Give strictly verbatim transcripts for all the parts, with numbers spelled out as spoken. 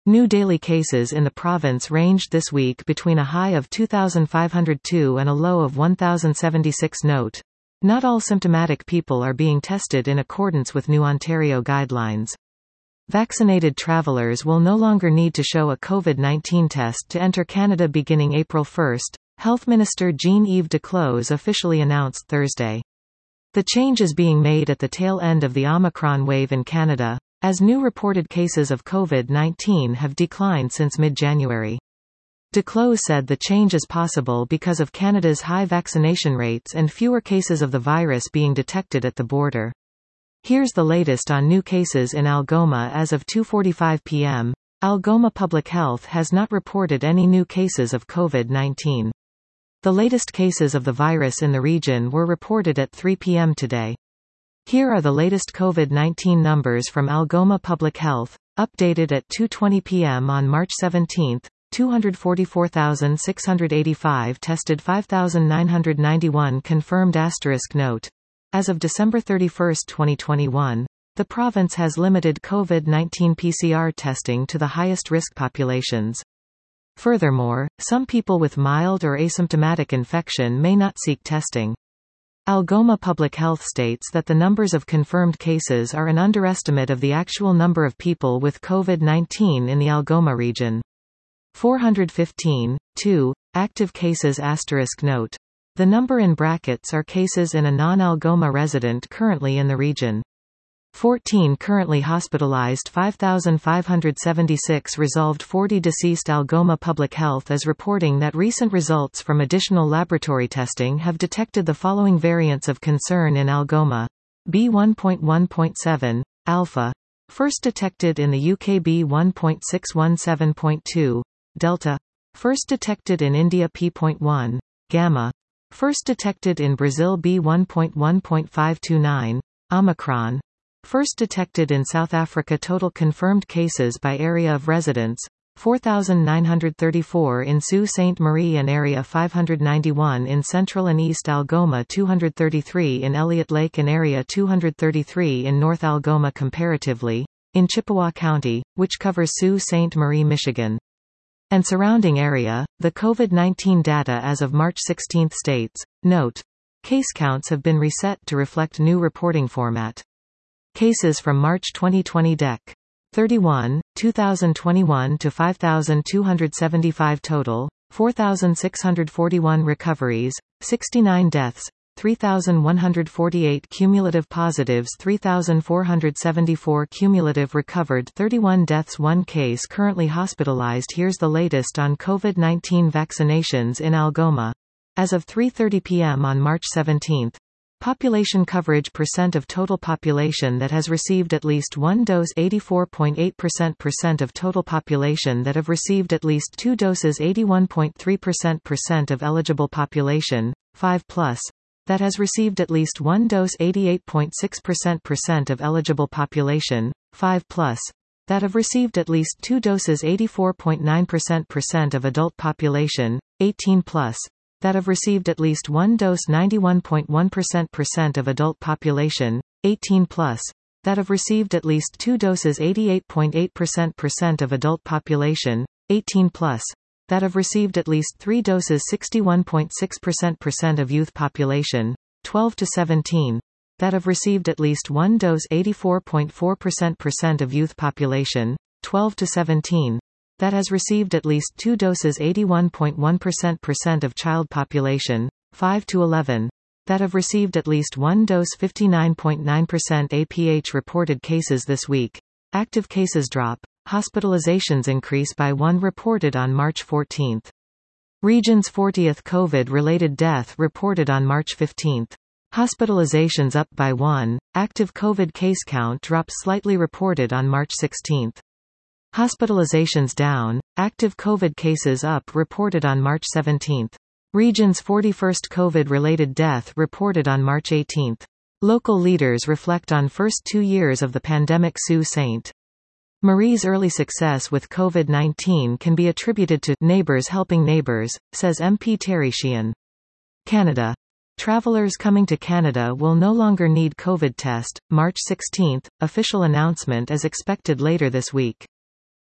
New daily cases in the province ranged this week between a high of two thousand five hundred two and a low of one thousand seventy-six. Note: not all symptomatic people are being tested in accordance with new Ontario guidelines. Vaccinated travellers will no longer need to show a COVID nineteen test to enter Canada beginning April first, Health Minister Jean-Yves Duclos officially announced Thursday. The change is being made at the tail end of the Omicron wave in Canada, as new reported cases of COVID nineteen have declined since mid-January. Duclos said the change is possible because of Canada's high vaccination rates and fewer cases of the virus being detected at the border. Here's the latest on new cases in Algoma as of two forty-five p m Algoma Public Health has not reported any new cases of COVID nineteen. The latest cases of the virus in the region were reported at three p m today. Here are the latest COVID nineteen numbers from Algoma Public Health, updated at two twenty p m on March seventeenth. two hundred forty-four thousand six hundred eighty-five tested, five thousand nine hundred ninety-one confirmed. Asterisk note: as of December thirty-first, twenty twenty-one, the province has limited COVID nineteen P C R testing to the highest risk populations. Furthermore, some people with mild or asymptomatic infection may not seek testing. Algoma Public Health states that the numbers of confirmed cases are an underestimate of the actual number of people with COVID nineteen in the Algoma region. four hundred fifteen, two, active cases. Asterisk note: the number in brackets are cases in a non-Algoma resident currently in the region. fourteen currently hospitalized, five thousand five hundred seventy-six resolved, forty deceased. Algoma Public Health is reporting that recent results from additional laboratory testing have detected the following variants of concern in Algoma: B one point one point seven, Alpha, first detected in the U K; B one point six one seven point two, Delta, first detected in India; P one, Gamma, first detected in Brazil; B one point one point five two nine, Omicron, first detected in South Africa. Total confirmed cases by area of residence: four thousand nine hundred thirty-four in Sault Ste. Marie and area; five hundred ninety-one in Central and East Algoma; two hundred thirty-three in Elliott Lake and area; two hundred thirty-three in North Algoma. Comparatively, in Chippewa County, which covers Sault Ste. Marie, Michigan, and surrounding area, the COVID nineteen data as of March sixteenth states: note: case counts have been reset to reflect new reporting format. Cases from March twenty twenty: Dec. thirty-one, two thousand twenty-one to five thousand two hundred seventy-five total, four thousand six hundred forty-one recoveries, sixty-nine deaths, three thousand one hundred forty-eight cumulative positives, three thousand four hundred seventy-four cumulative recovered, thirty-one deaths, one case currently hospitalized. Here's the latest on COVID nineteen vaccinations in Algoma. As of three thirty p m on March seventeenth, population coverage percent of total population that has received at least one dose: eighty-four point eight percent. Percent of total population that have received at least two doses: eighty-one point three percent. Percent of eligible population, five plus, that has received at least one dose: eighty-eight point six percent. Percent of eligible population, five plus, that have received at least two doses: eighty-four point nine percent. Percent of adult population, eighteen plus, that have received at least one dose: ninety-one point one percent. Percent of adult population, eighteen plus, that have received at least two doses: eighty-eight point eight percent. Percent of adult population, eighteen plus, that have received at least three doses: sixty-one point six percent. Percent of youth population, twelve to seventeen, that have received at least one dose: eighty-four point four percent. Percent of youth population, twelve to seventeen, that has received at least two doses: eighty-one point one percent. Percent of child population, five to eleven, that have received at least one dose; fifty-nine point nine percent. A P H reported cases this week. Active cases drop. Hospitalizations increase by one reported on March fourteenth. Region's fortieth COVID-related death reported on March fifteenth. Hospitalizations up by one. Active COVID case count drops slightly reported on March sixteenth. Hospitalizations down. Active COVID cases up reported on March seventeenth. Region's forty-first COVID-related death reported on March eighteenth. Local leaders reflect on first two years of the pandemic. Sault Ste. Marie's early success with COVID nineteen can be attributed to neighbors helping neighbors, says M P Terry Sheehan. Canada. Travelers coming to Canada will no longer need COVID test. March sixteenth, official announcement is expected later this week.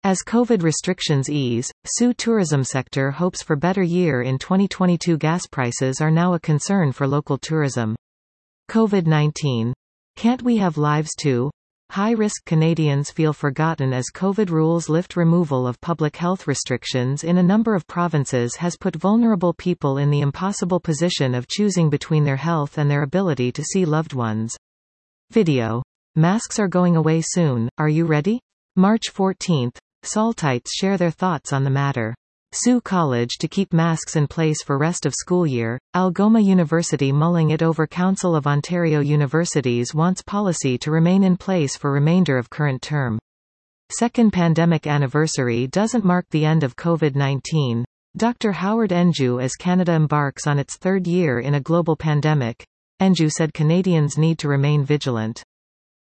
As COVID restrictions ease, S U tourism sector hopes for better year in twenty twenty-two. Gas prices are now a concern for local tourism. COVID nineteen. Can't we have lives too? High-risk Canadians feel forgotten as COVID rules lift. Removal of public health restrictions in a number of provinces has put vulnerable people in the impossible position of choosing between their health and their ability to see loved ones. Video. Masks are going away soon, are you ready? March fourteenth. Saltites share their thoughts on the matter. S U College to keep masks in place for rest of school year. Algoma University mulling it over. Council of Ontario Universities wants policy to remain in place for remainder of current term. Second pandemic anniversary doesn't mark the end of COVID nineteen. Doctor Howard Enju as Canada embarks on its third year in a global pandemic. Enju said Canadians need to remain vigilant.